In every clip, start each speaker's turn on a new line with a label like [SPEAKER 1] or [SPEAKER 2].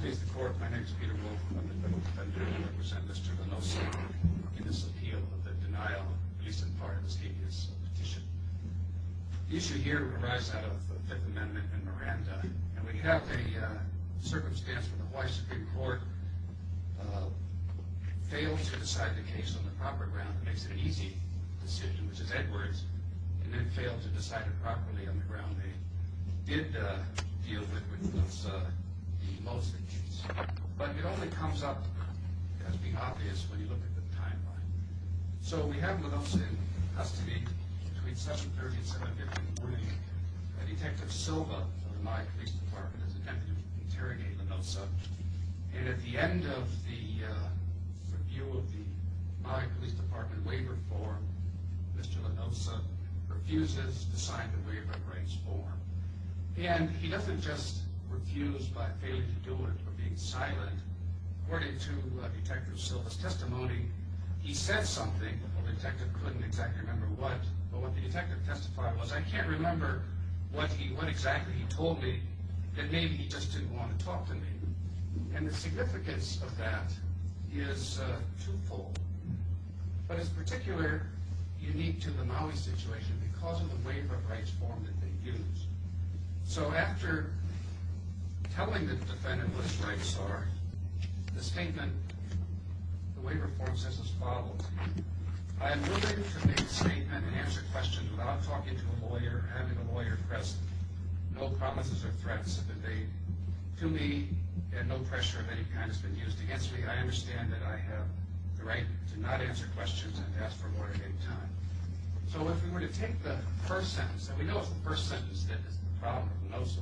[SPEAKER 1] please the court. My name is Peter Wolf. I'm the federal defender and I represent Mr. Lanosa in this appeal of the denial, at least in part of this habeas petition. The issue here arises out of the Fifth Amendment and Miranda, and we have a circumstance where the Hawaii Supreme Court failed to decide the case on the proper ground that makes it an easy decision, which is Edwards, and then failed to decide it properly on the ground they did deal with, which was the Mosley case. But it only comes up as being obvious when you look at the timeline. So we have Lanosa in custody between 7:30 and 7:50 in the morning. Detective Silva of the Maui Police Department is attempting to interrogate Lanosa. And at the end of the review of the Maui Police Department waiver form, Mr. Lanosa refuses to sign the waiver of rights form. And he doesn't just refuse by failing to do it or being silent. According to Detective Silva's testimony, he said something. Well, the detective couldn't exactly remember what, but what the detective testified was, I can't remember what exactly he told me, that maybe he just didn't want to talk to me. And the significance of that is twofold. But it's particularly unique to the Maui situation because of the waiver of rights form that they use. So after telling the defendant what his rights are, the statement, the waiver form says as follows: I am willing to make a statement and answer questions without talking to a lawyer, having a lawyer present. No promises or threats have been made to me, and no pressure of any kind has been used against me. I understand that I have the right to not answer questions and to ask for a lawyer at any time. So if we were to take the first sentence, and we know it's the first sentence that is the problem of Lanosa,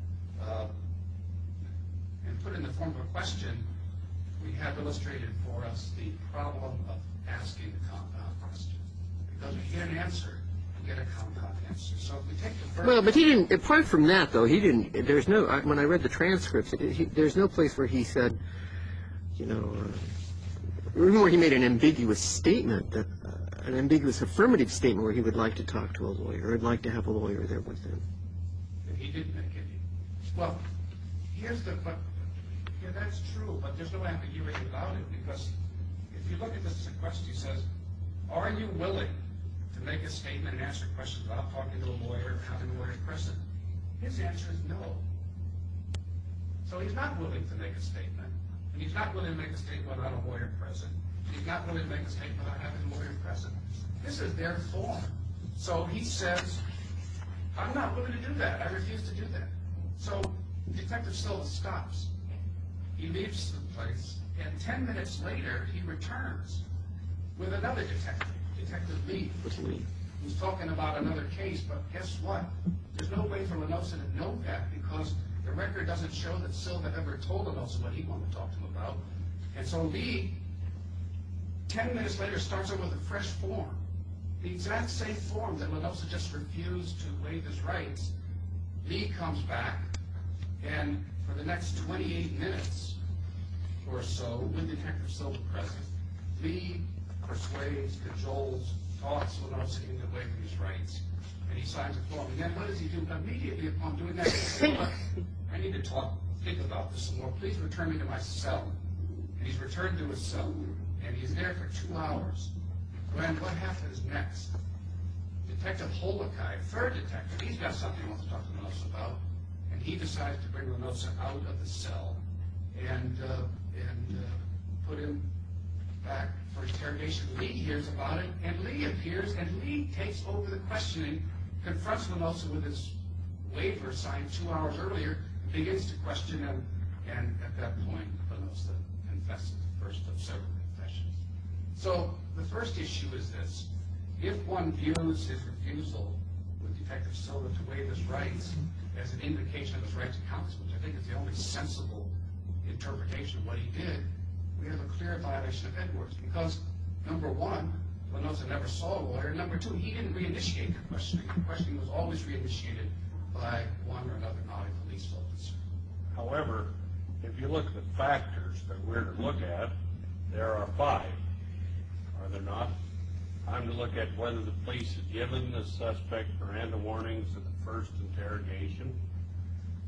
[SPEAKER 1] and put it in the form of a question, we have illustrated for us the problem of asking the compound question. Because if you get an answer, you get a compound answer. So if we take the first...
[SPEAKER 2] Well, but he didn't, apart from that, though, he didn't, there's no, when I read the transcripts, there's no place where he said, you know, even where he made an ambiguous statement, that an ambiguous affirmative statement where he would like to talk to a lawyer, or would like to have a lawyer there with him.
[SPEAKER 1] If he didn't make any. Well, here's the, but, yeah, that's true, but there's no ambiguity about it, because if you look at this as a question, he says, are you willing to make a statement and answer questions without talking to a lawyer or having a lawyer present? His answer is no. So he's not willing to make a statement, and he's not willing to make a statement without a lawyer present. He's not willing to make a statement without having a lawyer present. This is their form. So he says, I'm not willing to do that. I refuse to do that. So Detective Silva stops. He leaves the place, and 10 minutes later, he returns with another detective, Detective Lee, who's talking about another case. But guess what? There's no way for Lanosa to know that, because the record doesn't show that Silva ever told Lanosa what he wanted to talk to him about. And so Lee, 10 minutes later, starts over with a fresh form. The exact same form that Lanosa just refused to waive his rights. Lee comes back, and for the next 28 minutes or so, with Detective Silva present, Lee persuades, cajoles, talks Lanosa into waiving his rights, and he signs a form. And then what does he do? Immediately upon doing that, he says, I need to think about this some more. Please return me to my cell. And he's returned to his cell, and he's there for 2 hours. When what happens next? Detective Holokai, third detective, he's got something he wants to talk to Lanosa about, and he decides to bring Lanosa out of the cell and put him back for interrogation. Lee hears about it, and Lee appears, and Lee takes over the questioning, confronts Lanosa with his waiver signed 2 hours earlier, begins to question him, and at that point, Lanosa confesses the first of several confessions. So the first issue is this: if one views his refusal with Detective Silva to waive his rights as an indication of his right to counsel, which I think is the only sensible interpretation of what he did, we have a clear violation of Edwards, because number one, Lanosa never saw a lawyer. Number two, he didn't reinitiate the questioning. The questioning was always reinitiated by one or another Maui police officer.
[SPEAKER 3] However, if you look at the factors that we're to look at, there are 5. Are there not? I'm to look at whether the police had given the suspect Miranda warnings at the first interrogation.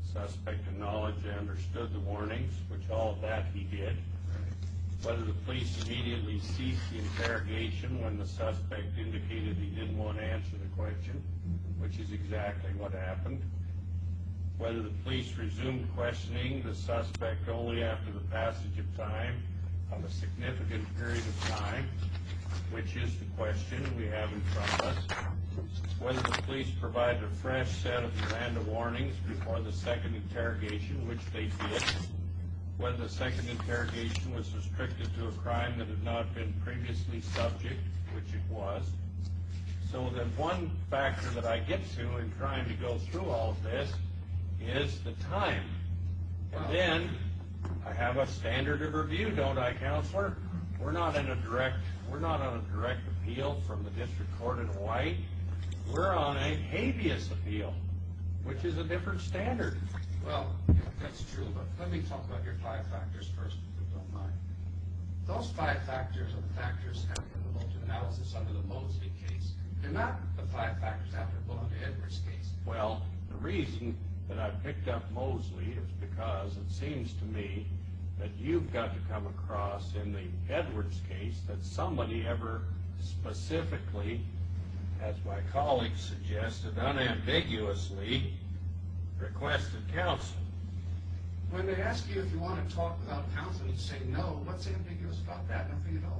[SPEAKER 3] Suspect acknowledged and understood the warnings, which all of that he did. Whether the police immediately ceased the interrogation when the suspect indicated he didn't want to answer the question, which is exactly what happened. Whether the police resumed questioning the suspect only after the passage of time, of a significant period of time, which is the question we have in front of us. Whether the police provided a fresh set of Miranda warnings before the second interrogation, which they did. Whether the second interrogation was restricted to a crime that had not been previously subject, which it was. So then one factor that I get to in trying to go through all of this is the time. And then I have a standard of review, don't I, Counselor? We're not on a direct appeal from the district court in Hawaii. We're on a habeas appeal, which is a different standard.
[SPEAKER 1] Well, that's true, but let me talk about your 5 factors first, if you don't mind. Those 5 factors are the factors applicable to analysis under the Mosley case. They're not the 5 factors applicable under Edwards' case.
[SPEAKER 3] Well, the reason that I picked up Mosley is because it seems to me that you've got to come across in the Edwards case that somebody ever specifically, as my colleague suggested, unambiguously requested counsel.
[SPEAKER 1] When they ask you if you want to talk without counsel and you say no, what's ambiguous about that? Nothing at all.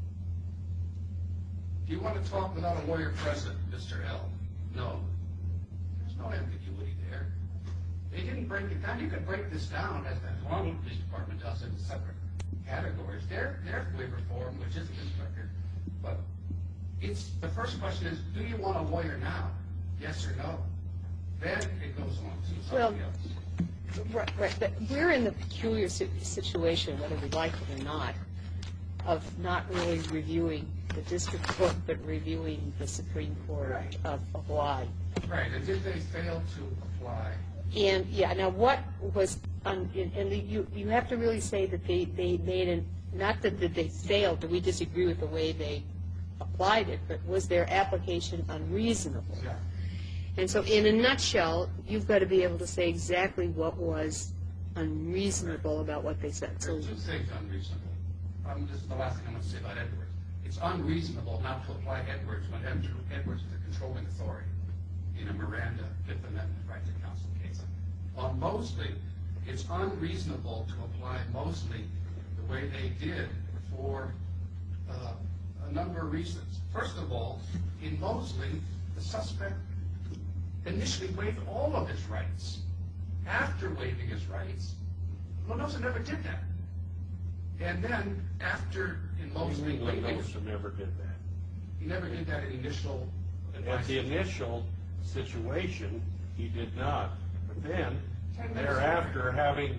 [SPEAKER 1] Do you want to talk without a lawyer present, Mr. L? No. There's no ambiguity there. They didn't break it down. You could break this down, as the Honolulu Police Department does, into separate categories. Their waiver form, which isn't this record, but the first question is, do you want a lawyer now? Yes or no? Then it goes on to something else.
[SPEAKER 4] Right, but we're in the peculiar situation, whether we like it or not, of not really reviewing the district court, but reviewing the Supreme Court of Hawaii.
[SPEAKER 1] Right, and did they fail to apply?
[SPEAKER 4] And yeah, now what was, you have to really say that they made not that they failed, but we disagree with the way they applied it, but was their application unreasonable?
[SPEAKER 1] Yeah.
[SPEAKER 4] And so in a nutshell, you've got to be able to say exactly what was unreasonable about what they said.
[SPEAKER 1] There are 2 things unreasonable. This is the last thing I'm going to say about Edwards. It's unreasonable not to apply Edwards when Edwards is the controlling authority in a Miranda Fifth Amendment right to counsel case. On Mosley, it's unreasonable to apply Mosley the way they did for a number of reasons. First of all, in Mosley, the suspect initially waived all of his rights. After waiving his rights, Lenosa never did that. And then after, in Mosley,
[SPEAKER 3] Lenosa never did that.
[SPEAKER 1] He never did that in initial advice.
[SPEAKER 3] At the initial situation, he did not. But then,
[SPEAKER 1] 10 minutes
[SPEAKER 3] thereafter, having,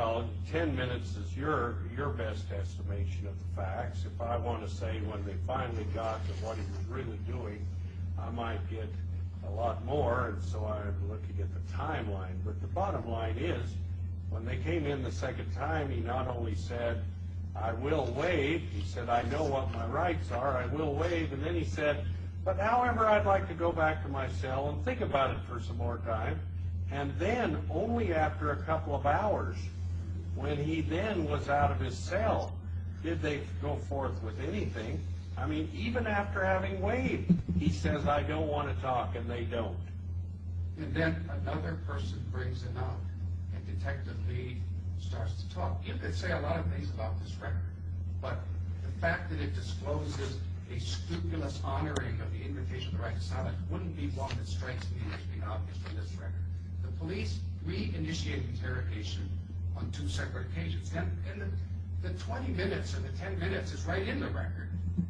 [SPEAKER 3] 10 minutes is your best estimation of the facts. If I want to say when they finally got to what he was really doing, I might get a lot more, and so I'm looking at the timeline. But the bottom line is, when they came in the second time, he not only said, I will waive, he said, I know what my rights are, I will waive, and then he said, but however, I'd like to go back to my cell and think about it for some more time. And then, only after a couple of hours, when he then was out of his cell, did they go forth with anything. I mean, even after having waived, he says, I don't want to talk, and they don't.
[SPEAKER 1] And then another person brings him out, and Detective Lee starts to talk. You could say a lot of things about this record, but the fact that it discloses a scrupulous honoring of the invitation of the right to silence wouldn't be one that strikes me as being obvious from this record. The police reinitiated interrogation on 2 separate occasions. And the 20 minutes or the 10 minutes is right in the record.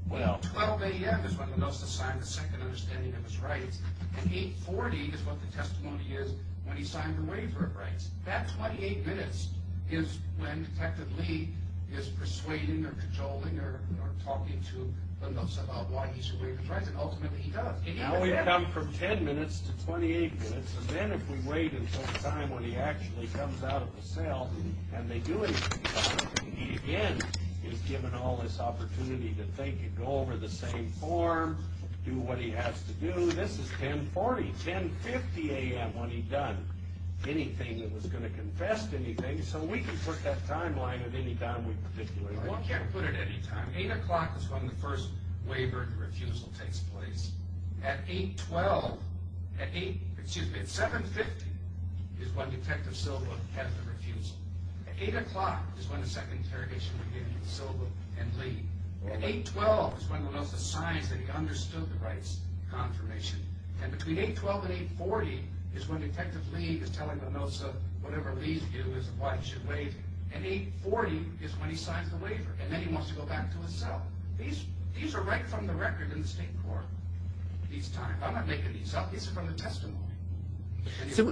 [SPEAKER 1] 12 a.m. is when Lenosa signed the second understanding of his rights, and 8:40 is what the testimony is when he signed the waiver of rights. That 28 minutes is when Detective Lee is persuading or cajoling or talking to Lenosa about why he should waive his rights, and ultimately he does.
[SPEAKER 3] Now we've come from 10 minutes to 28 minutes, and then if we wait until the time when he actually comes out of the cell and they do anything about it, he again is given all this opportunity to think and go over the same form, do what he has to do. This is 10:40, 10:50 a.m. when he's done. anything that was gonna confess to anything, so we can put that timeline at any time we particularly
[SPEAKER 1] Well,
[SPEAKER 3] want.
[SPEAKER 1] you can't put it any time. 8 o'clock is when the first waiver and refusal takes place. At 8:12, at 7:50 is when Detective Silva has the refusal. At 8 o'clock is when the second interrogation begins with Silva and Lee. At 8:12 is when Lenosa signs that he understood the rights confirmation. And between 8:12 and 8:40 is when Detective Lee is telling Lenosa whatever Lee's view is of why he should waive. And 8:40 is when he signs the waiver, and then he wants to go back to his cell. These are right from the record in the state court. These times, I'm not making these up. These are from the testimony.
[SPEAKER 2] So,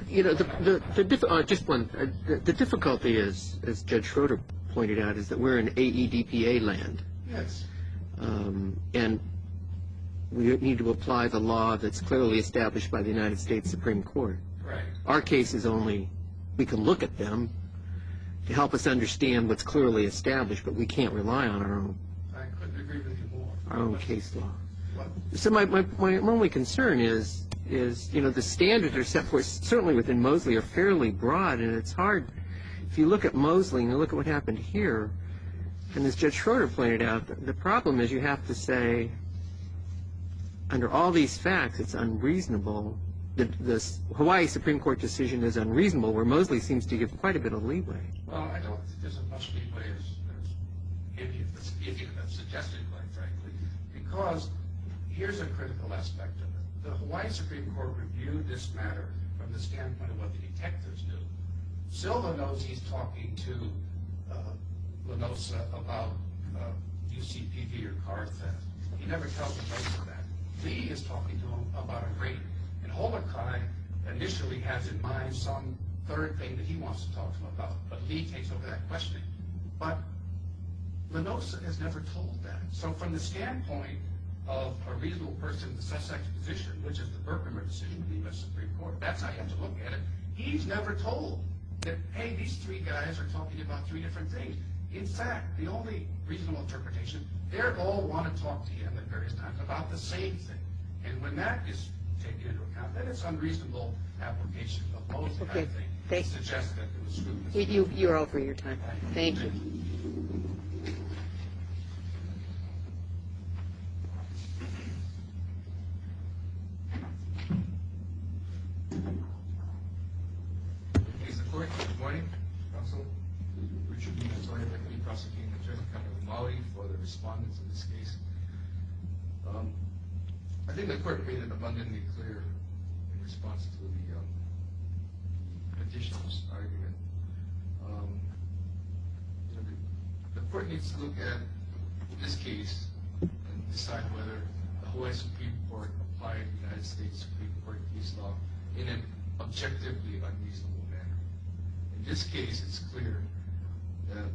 [SPEAKER 2] the difficulty is, as Judge Schroeder pointed out, is that we're in AEDPA land.
[SPEAKER 1] Yes.
[SPEAKER 2] And we need to apply the law that's clearly established by the United States Supreme Court.
[SPEAKER 1] Right.
[SPEAKER 2] Our case is only, we can look at them to help us understand what's clearly established, but we can't rely on our
[SPEAKER 1] couldn't agree with you more.
[SPEAKER 2] our own case law.
[SPEAKER 1] What?
[SPEAKER 2] So my only concern is the standards are set forth certainly within Mosley are fairly broad, and it's hard if you look at Mosley and you look at what happened here. And as Judge Schroeder pointed out, the problem is you have to say, under all these facts, it's unreasonable. The Hawaii Supreme Court decision is unreasonable, where Mosley seems to give quite a bit of leeway.
[SPEAKER 1] Well, I don't think there's as much leeway as if you have suggested, quite frankly, because here's a critical aspect of it. The Hawaii Supreme Court reviewed this matter from the standpoint of what the detectives knew. Silva knows he's talking to Lenosa about UCPV or car theft. He never tells Lenosa that. Lee is talking to him about a rape. And Holokai initially has in mind some third thing that he wants to talk to him about, but Lee takes over that questioning. But Lenosa has never told that. So from the standpoint of a reasonable person in the suspect's position, which is the Berkmer decision of the U.S. Supreme Court, that's how you have to look at it. He's never told that, hey, these three guys are talking about three different things. In fact, the only reasonable interpretation, they all want to talk to him at various times about the same thing. And when that is taken into account, then it's unreasonable application of both,
[SPEAKER 4] Okay.
[SPEAKER 1] I think, to suggest that it was true.
[SPEAKER 4] You're over your time. Thank you.
[SPEAKER 5] Please, the court. Good morning, counsel. Richard Minatoya, Deputy Prosecuting Attorney, County of Maui, for the respondents in this case. I think the court made it abundantly clear in response to the petitioner's argument. The court needs to look at this case and decide whether the Hawaii Supreme Court applied the United States Supreme Court case law in an objectively unreasonable manner. In this case, it's clear that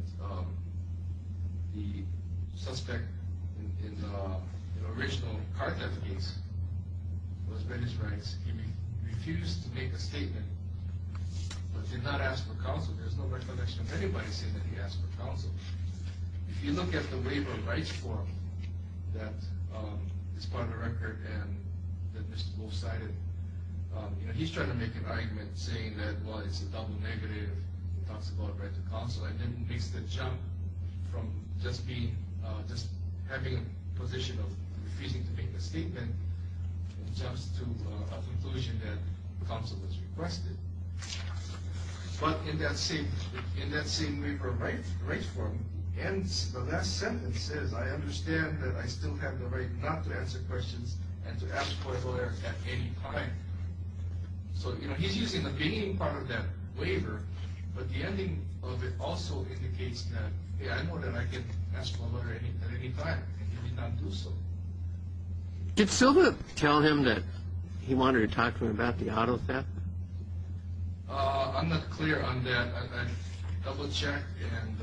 [SPEAKER 5] the suspect in the original car theft case was read his rights. He refused to make a statement, but did not ask for counsel. There's no recollection of anybody saying that he asked for counsel. If you look at the waiver of rights form that is part of the record and that Mr. Wolf cited, he's trying to make an argument saying that, well, it's a double negative. It talks about right to counsel, and then makes the jump from just having a position of refusing to make a statement, and jumps to a conclusion that counsel was requested. But in that same waiver of rights form, ends the last sentence says, I understand that I still have the right not to answer questions and to ask for a lawyer at any time. So, he's using the beginning part of that waiver, but the ending of it also indicates that, hey, I know that I can ask for a lawyer at any time, and he did not do so.
[SPEAKER 2] Did Silva tell him that he wanted to talk to him about the auto theft?
[SPEAKER 5] I'm not clear on that. I double-checked, and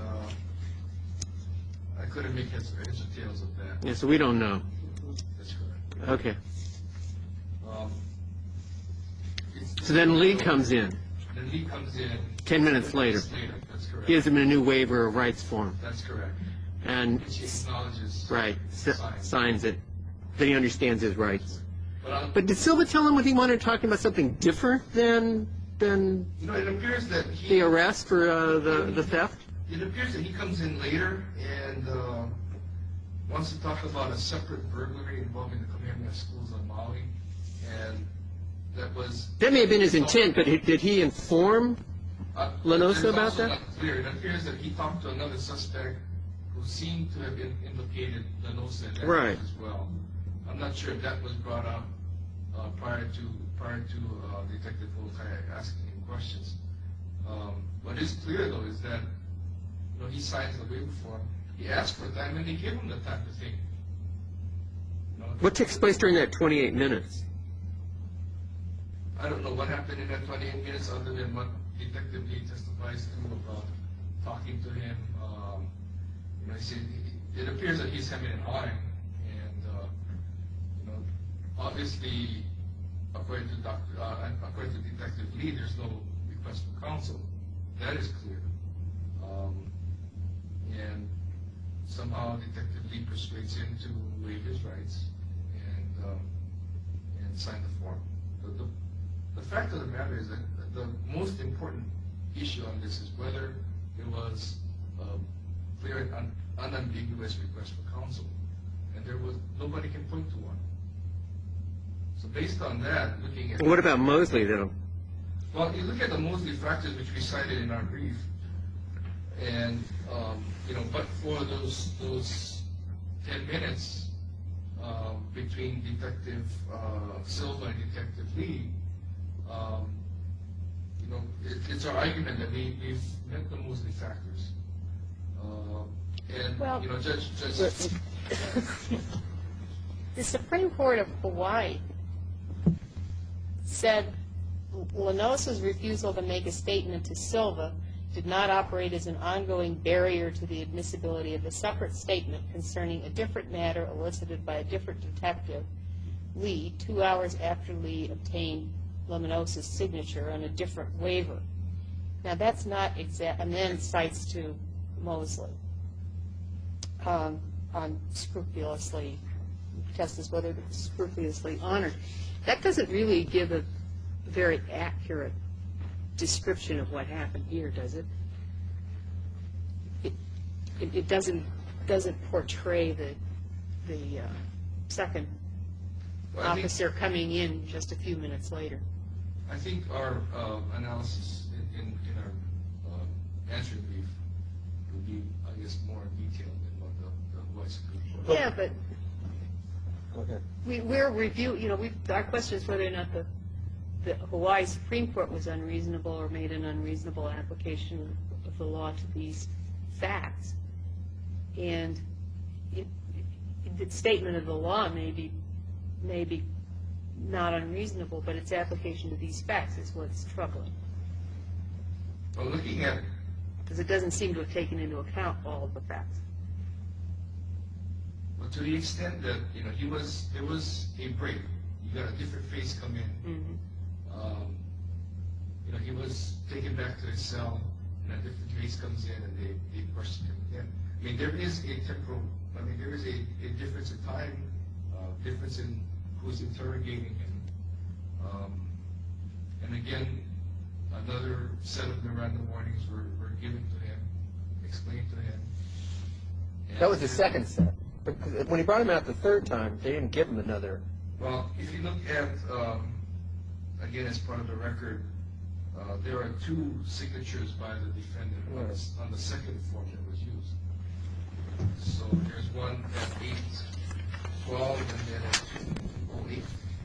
[SPEAKER 5] I couldn't make heads or tails of that.
[SPEAKER 2] Yeah, so we don't know.
[SPEAKER 5] That's correct.
[SPEAKER 2] Okay. So then Lee comes in.
[SPEAKER 5] Then Lee comes in
[SPEAKER 2] 10 minutes later.
[SPEAKER 5] That's correct.
[SPEAKER 2] Gives him a new waiver of rights form.
[SPEAKER 5] That's correct.
[SPEAKER 2] And
[SPEAKER 5] Which he acknowledges.
[SPEAKER 2] right,
[SPEAKER 5] signs.
[SPEAKER 2] signs it. Then he understands his rights.
[SPEAKER 5] But
[SPEAKER 2] But did Silva tell him what he wanted, talking about something different than been
[SPEAKER 5] It appears that
[SPEAKER 2] the arrest for the theft?
[SPEAKER 5] It appears that he comes in later and wants to talk about a separate burglary involving the Kamehameha schools on Maui, and
[SPEAKER 2] that may have been his intent, but did he inform Lanosa about that?
[SPEAKER 5] Not clear. It appears that he talked to another suspect who seemed to have implicated Lanosa in that
[SPEAKER 2] Right.
[SPEAKER 5] as well. I'm not sure if that was brought up prior to Detective Voltaire asking him questions. What is clear though is that he signs the waiver form. He asked for time, and they give him the time to think.
[SPEAKER 2] What takes place during that 28 minutes?
[SPEAKER 5] I don't know what happened in that 28 minutes other than what Detective Lee testifies to about talking to him. He said it appears that he's hemming and hawing, and obviously, according to Detective Lee, there's no request for counsel. That is clear. And somehow Detective Lee persuades him to waive his rights and sign the form. The fact of the matter is that the most important issue on this is whether it was a clear and unambiguous request for counsel, and nobody can point to one. So based on that, looking at
[SPEAKER 2] What about Mosley, though?
[SPEAKER 5] Well, you look at the Mosley factors which we cited in our brief, and but for those 10 minutes between Detective Silva and Detective Lee, it's our argument that we've met the Mosley factors, and
[SPEAKER 4] Well,
[SPEAKER 5] Judge.
[SPEAKER 4] The Supreme Court of Hawaii said Lanosa's refusal to make a statement to Silva did not operate as an ongoing barrier to the admissibility of a separate statement concerning a different matter elicited by a different detective, Lee, 2 hours after Lee obtained Lanosa's signature on a different waiver. Now that's not exact, and then cites to Mosley on scrupulously, test as whether it's scrupulously honored. That doesn't really give a very accurate description of what happened here, does it? It doesn't portray the second officer coming in just a few minutes later.
[SPEAKER 5] I think our analysis in our answering brief would be, I guess, more detailed than what the Hawaii Supreme Court.
[SPEAKER 4] Yeah, but we're reviewing. Our question is whether or not the Hawaii Supreme Court was unreasonable or made an unreasonable application of the law to these facts. And the statement of the law may be not unreasonable, but its application to these facts is what's troubling.
[SPEAKER 5] Well, looking at,
[SPEAKER 4] because it doesn't seem to have taken into account all of the facts.
[SPEAKER 5] well, to the extent that there was a break. You got a different face come in.
[SPEAKER 4] Mm-hmm.
[SPEAKER 5] He was taken back to his cell, and a different face comes in, and they question him again. I mean, there is a temporal. I mean, there is a difference in time, difference in who's interrogating him, and again, another set of Miranda warnings were given to him, explained to him.
[SPEAKER 2] That was the second set. But when he brought him out the third time, they didn't give him another.
[SPEAKER 5] Well, if you look at, again, as part of the record, there are 2 signatures by the defendant on the second form that was used. So there's one at 8:12 and then at 2:08.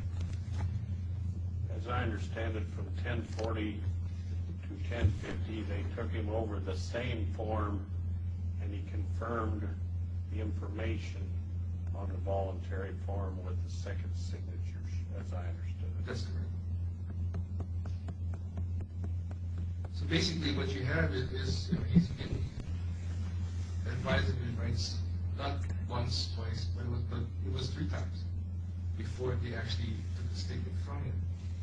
[SPEAKER 3] As I understand it, from 10:40 to 10:50, they took him over the same form, and he confirmed the information on the voluntary form with the second signatures, as I understood it.
[SPEAKER 5] That's correct. So basically what you have is he's been advised of his rights not once, twice, but it was 3 times before they actually took the statement from him.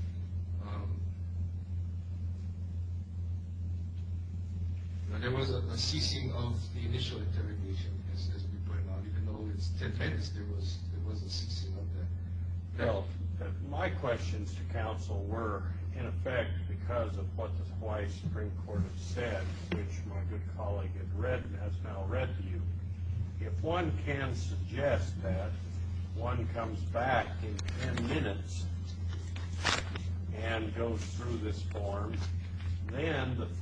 [SPEAKER 5] There was a ceasing of the initial interrogation, as we pointed out, even though it's 10 minutes, there was a ceasing of that.
[SPEAKER 3] Well, my questions to counsel were, in effect, because of what the Hawaii Supreme Court has said, which my good colleague had read and has now read to you, if one can suggest that one comes back in 10 minutes and goes through this form, then the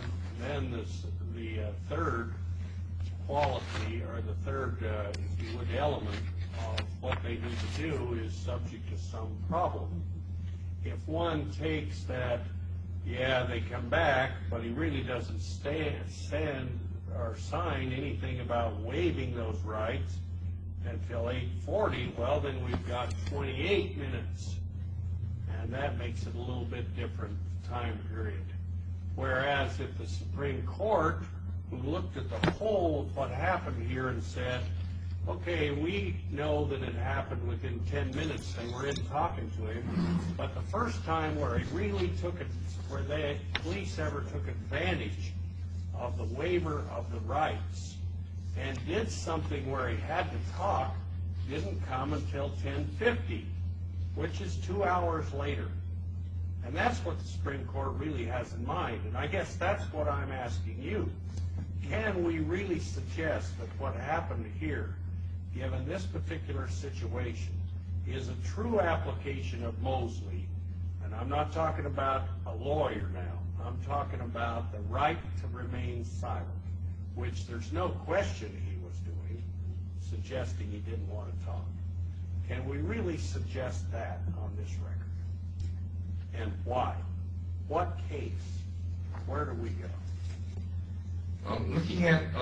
[SPEAKER 3] third quality, or the third, if you would, element of what they need to do is subject to some problem. If one takes that, yeah, they come back, but he really doesn't send or sign anything about waiving those rights until 8:40, well, then we've got 28 minutes. And that makes it a little bit different time period. Whereas if the Supreme Court, who looked at the whole of what happened here and said, okay, we know that it happened within 10 minutes, they were in talking to him, but the first time where he really took it, where the police ever took advantage of the waiver of the rights and did something where he had to talk, didn't come until 10:50, which is 2 hours later. And that's what the Supreme Court really has in mind. And I guess that's what I'm asking you. Can we really suggest that what happened here, given this particular situation, is a true application of Mosley? And I'm not talking about a lawyer now. I'm talking about the right to remain silent, which there's no question he was doing, suggesting he didn't want to talk. Can we really suggest that on this record? And why? What case? Where do we go?
[SPEAKER 5] Looking at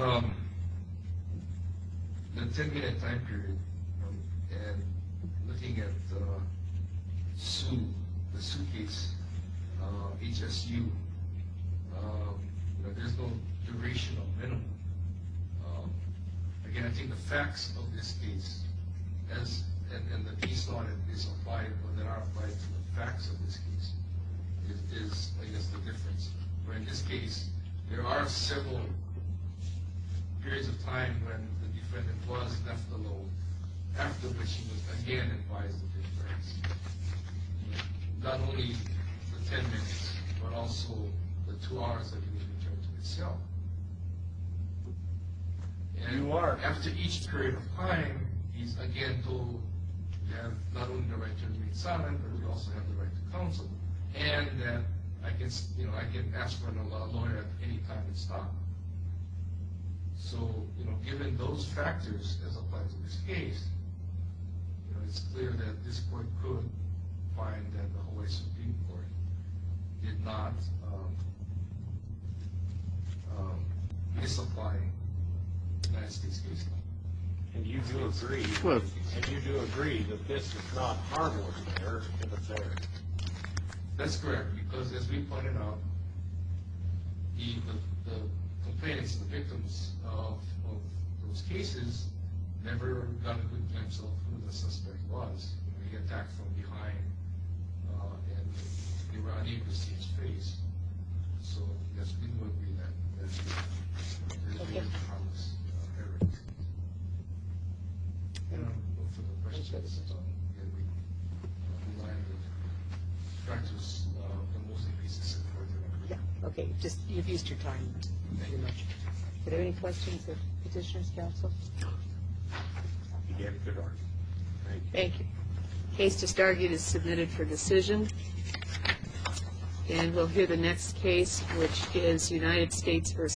[SPEAKER 5] the 10-minute time period, and looking at the Sue case, HSU, there's no duration or minimum. Again, I think the facts of this case, and the case law that is applied, or that are applied to the facts of this case, is I guess the difference. Where in this case, there are several periods of time when the defendant was left alone, after which he was again advised of his rights. Not only the 10 minutes, but also the 2 hours that he was returned to his cell. And after each period of time, he's again told you have not only the right to remain silent, but you also have the right to counsel, and that I can ask for a lawyer at any time and stop. So, given those factors as applied to this case, it's clear that this court could find that the Hawaii Supreme Court did not misapply United States case law.
[SPEAKER 3] And you do agree, that this is not harmless error if it's error.
[SPEAKER 5] That's correct, because as we pointed out, the complainants, the victims of those cases, never got a good glimpse of who the suspect was. He attacked from behind, and they were unable to see his face. So, yes, we do agree that there's really a harmless error. No further questions. We rely on the practice the Mosley cases set forth in our
[SPEAKER 4] Yeah, okay, you've used your time very much. Are there any questions of Petitioner's Counsel?
[SPEAKER 3] You gave a good argument.
[SPEAKER 4] Thank you. Case just argued is submitted for decision. And we'll hear the next case, which is United States v.